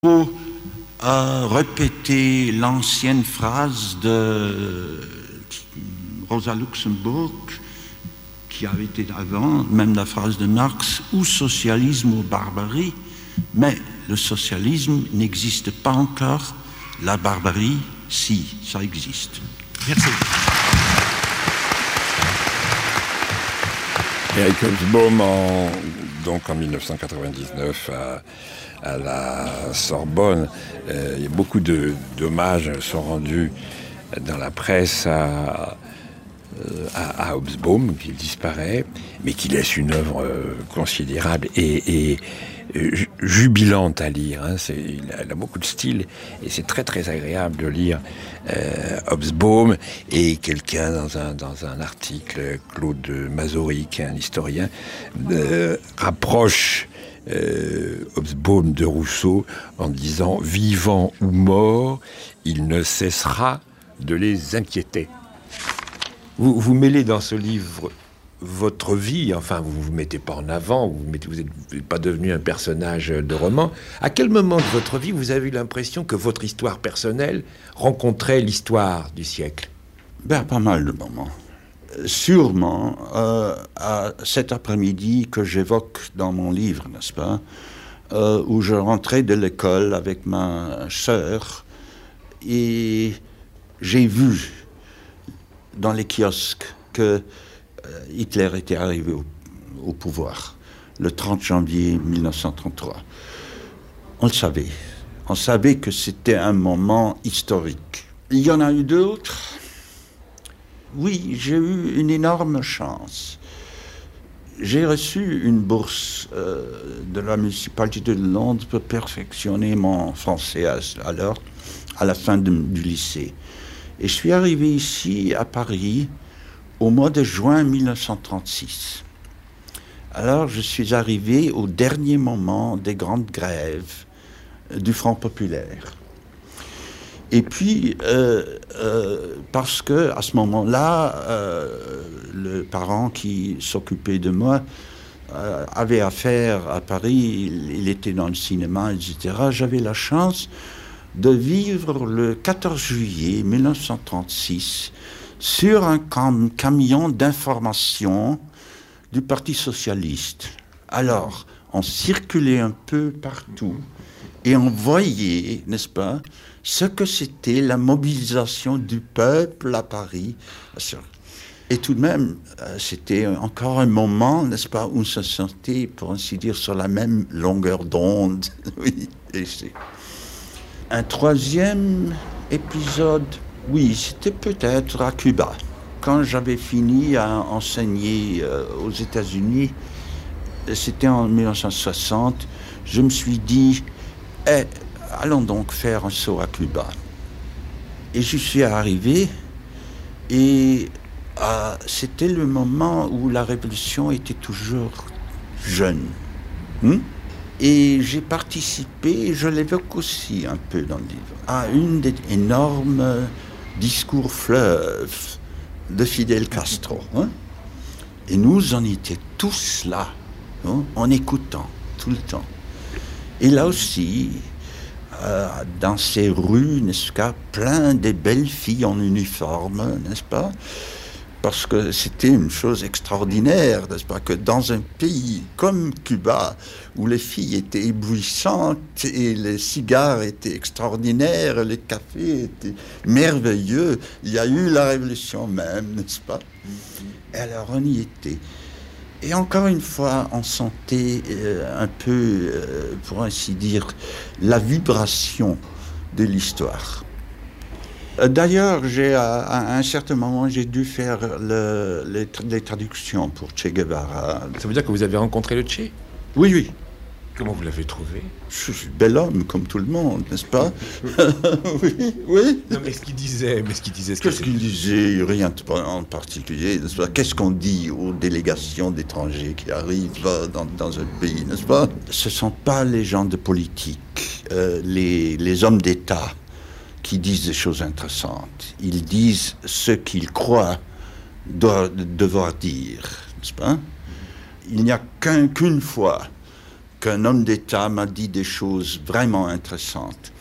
Faut répéter l'ancienne phrase de Rosa Luxembourg, qui avait été avant, même la phrase de Marx, ou socialisme ou barbarie, mais le socialisme n'existe pas encore, la barbarie, si, ça existe. Merci. Eric Hobsbawm, en 1999, à la Sorbonne, il y a beaucoup d'hommages sont rendus dans la presse à Hobsbawm, qui disparaît, mais qui laisse une œuvre considérable et jubilante à lire. Elle a beaucoup de style et c'est très très agréable de lire Hobsbawm. Et quelqu'un dans un article, Claude Mazorik, un historien, rapproche Hobsbawm de Rousseau en disant « Vivant ou mort, il ne cessera de les inquiéter ». Vous mêlez dans ce livre votre vie, enfin vous ne vous mettez pas en avant, vous n'êtes pas devenu un personnage de roman. À quel moment de votre vie vous avez eu l'impression que votre histoire personnelle rencontrait l'histoire du siècle ? Pas mal de moments. Sûrement, à cet après-midi que j'évoque dans mon livre, n'est-ce pas, où je rentrais de l'école avec ma sœur et j'ai vu dans les kiosques que Hitler était arrivé au pouvoir le 30 janvier 1933. On le savait. On savait que c'était un moment historique. Il y en a eu d'autres. Oui, j'ai eu une énorme chance. J'ai reçu une bourse de la municipalité de Londres pour perfectionner mon français à la fin du lycée. Et je suis arrivé ici, à Paris, au mois de juin 1936. Alors, je suis arrivé au dernier moment des grandes grèves du Front populaire. Et puis, parce que à ce moment-là, le parent qui s'occupait de moi avait affaire à Paris, il était dans le cinéma, etc. J'avais la chance de vivre le 14 juillet 1936 sur un camion d'information du Parti socialiste. Alors, on circulait un peu partout et on voyait, n'est-ce pas, ce que c'était la mobilisation du peuple à Paris. Et tout de même, c'était encore un moment, n'est-ce pas, où on se sentait, pour ainsi dire, sur la même longueur d'onde. Oui, et c'est un troisième épisode. Oui, c'était peut-être à Cuba. Quand j'avais fini à enseigner aux États-Unis, c'était en 1960, je me suis dit, allons donc faire un saut à Cuba. Et je suis arrivé, et c'était le moment où la révolution était toujours jeune. Et j'ai participé, je l'évoque aussi un peu dans le livre, à une des énormes discours fleuves de Fidel Castro. Et nous en étions tous là, en écoutant tout le temps. Et là aussi, dans ces rues, n'est-ce pas, plein de belles filles en uniforme, n'est-ce pas ? Parce que c'était une chose extraordinaire, n'est-ce pas, que dans un pays comme Cuba, où les filles étaient éblouissantes et les cigares étaient extraordinaires, les cafés étaient merveilleux, il y a eu la révolution même, n'est-ce pas ? Et alors on y était. Et encore une fois, on sentait un peu, pour ainsi dire, la vibration de l'histoire. D'ailleurs, à un certain moment, j'ai dû faire les traductions pour Che Guevara. Ça veut dire que vous avez rencontré le Che ? Oui, oui. Comment vous l'avez trouvé ? Je suis bel homme, comme tout le monde, n'est-ce pas ? Oui, oui. Non, mais ce qu'il disait... Qu'est-ce qu'il disait ? Rien en particulier, n'est-ce pas ? Qu'est-ce qu'on dit aux délégations d'étrangers qui arrivent dans un pays, n'est-ce pas ? Ce ne sont pas les gens de politique, les hommes d'État qui disent des choses intéressantes. Ils disent ce qu'ils croient devoir dire, n'est-ce pas ? Il n'y a qu'une fois qu'un homme d'État m'a dit des choses vraiment intéressantes.